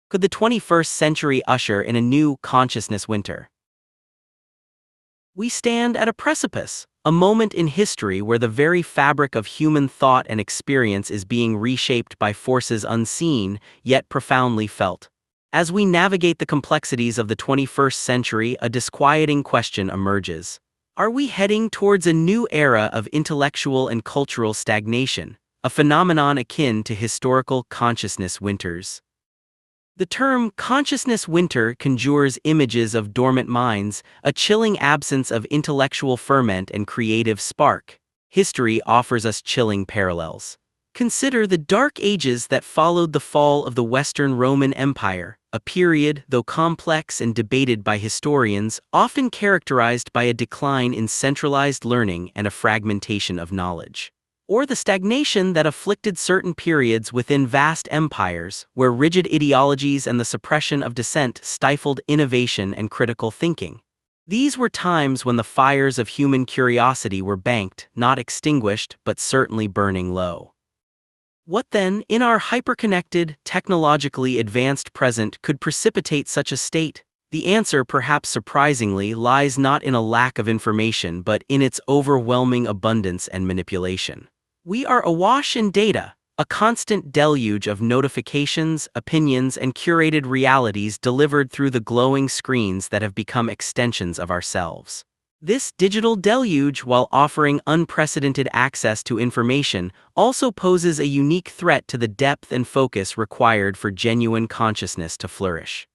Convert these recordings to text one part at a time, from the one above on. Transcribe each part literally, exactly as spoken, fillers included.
Could the twenty-first century usher in a new consciousness winter? We stand at a precipice, a moment in history where the very fabric of human thought and experience is being reshaped by forces unseen, yet profoundly felt. As we navigate the complexities of the twenty-first century, a disquieting question emerges. Are we heading towards a new era of intellectual and cultural stagnation, a phenomenon akin to historical consciousness winters? The term consciousness winter conjures images of dormant minds, a chilling absence of intellectual ferment and creative spark. History offers us chilling parallels. Consider the Dark Ages that followed the fall of the Western Roman Empire, a period, though complex and debated by historians, often characterized by a decline in centralized learning and a fragmentation of knowledge. Or the stagnation that afflicted certain periods within vast empires, where rigid ideologies and the suppression of dissent stifled innovation and critical thinking. These were times when the fires of human curiosity were banked, not extinguished, but certainly burning low. What then, in our hyperconnected, technologically advanced present, could precipitate such a state? The answer, perhaps surprisingly, lies not in a lack of information but in its overwhelming abundance and manipulation. We are awash in data, a constant deluge of notifications, opinions, and curated realities delivered through the glowing screens that have become extensions of ourselves. This digital deluge, while offering unprecedented access to information, also poses a unique threat to the depth and focus required for genuine consciousness to flourish.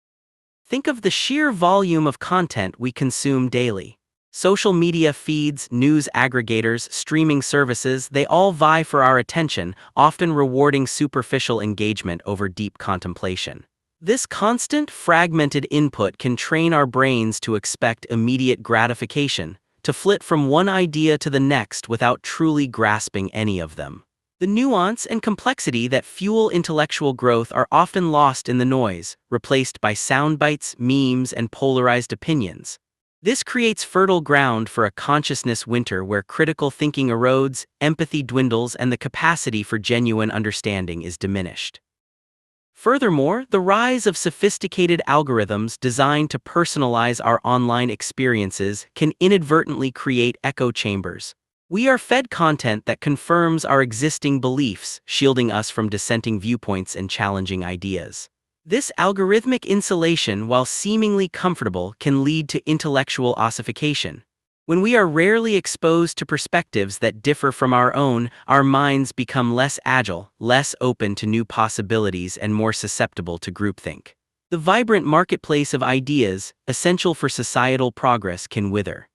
Think of the sheer volume of content we consume daily. Social media feeds, news aggregators, streaming services, they all vie for our attention, often rewarding superficial engagement over deep contemplation. This constant, fragmented input can train our brains to expect immediate gratification, to flit from one idea to the next without truly grasping any of them. The nuance and complexity that fuel intellectual growth are often lost in the noise, replaced by soundbites, memes, and polarized opinions. This creates fertile ground for a consciousness winter where critical thinking erodes, empathy dwindles, and the capacity for genuine understanding is diminished. Furthermore, the rise of sophisticated algorithms designed to personalize our online experiences can inadvertently create echo chambers. We are fed content that confirms our existing beliefs, shielding us from dissenting viewpoints and challenging ideas. This algorithmic insulation, while seemingly comfortable, can lead to intellectual ossification. When we are rarely exposed to perspectives that differ from our own, our minds become less agile, less open to new possibilities, and more susceptible to groupthink. The vibrant marketplace of ideas, essential for societal progress, can wither.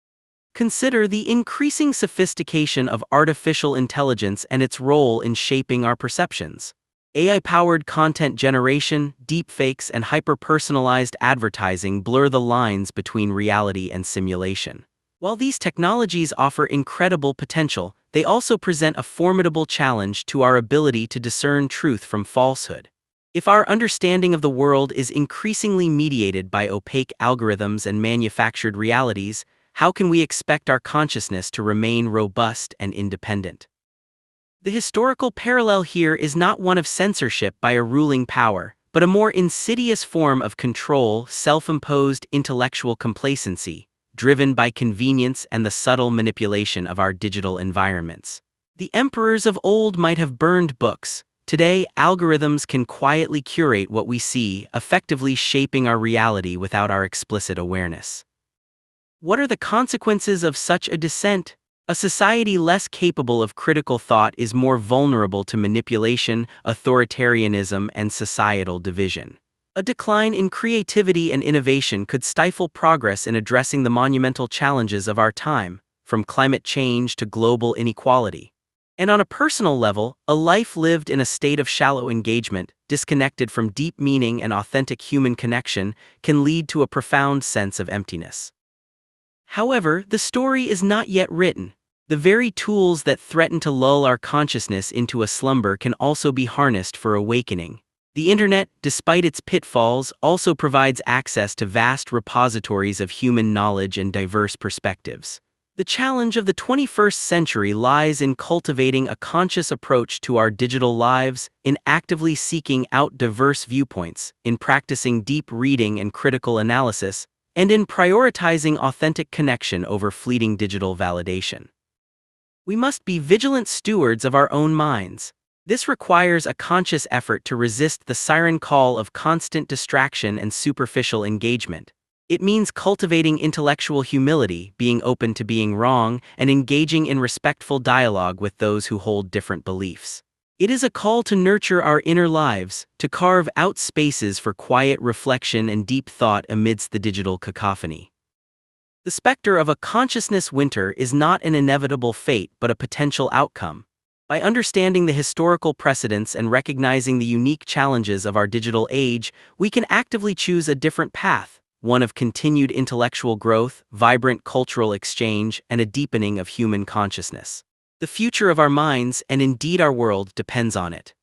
Consider the increasing sophistication of artificial intelligence and its role in shaping our perceptions. A I-powered content generation, deepfakes, and hyper-personalized advertising blur the lines between reality and simulation. While these technologies offer incredible potential, they also present a formidable challenge to our ability to discern truth from falsehood. If our understanding of the world is increasingly mediated by opaque algorithms and manufactured realities, how can we expect our consciousness to remain robust and independent? The historical parallel here is not one of censorship by a ruling power, but a more insidious form of control, self-imposed intellectual complacency, driven by convenience and the subtle manipulation of our digital environments. The emperors of old might have burned books. Today, algorithms can quietly curate what we see, effectively shaping our reality without our explicit awareness. What are the consequences of such a descent? A society less capable of critical thought is more vulnerable to manipulation, authoritarianism, and societal division. A decline in creativity and innovation could stifle progress in addressing the monumental challenges of our time, from climate change to global inequality. And on a personal level, a life lived in a state of shallow engagement, disconnected from deep meaning and authentic human connection, can lead to a profound sense of emptiness. However, the story is not yet written. The very tools that threaten to lull our consciousness into a slumber can also be harnessed for awakening. The internet, despite its pitfalls, also provides access to vast repositories of human knowledge and diverse perspectives. The challenge of the twenty-first century lies in cultivating a conscious approach to our digital lives, in actively seeking out diverse viewpoints, in practicing deep reading and critical analysis, and in prioritizing authentic connection over fleeting digital validation. We must be vigilant stewards of our own minds. This requires a conscious effort to resist the siren call of constant distraction and superficial engagement. It means cultivating intellectual humility, being open to being wrong, and engaging in respectful dialogue with those who hold different beliefs. It is a call to nurture our inner lives, to carve out spaces for quiet reflection and deep thought amidst the digital cacophony. The specter of a consciousness winter is not an inevitable fate but a potential outcome. By understanding the historical precedents and recognizing the unique challenges of our digital age, we can actively choose a different path, one of continued intellectual growth, vibrant cultural exchange, and a deepening of human consciousness. The future of our minds, and indeed our world, depends on it.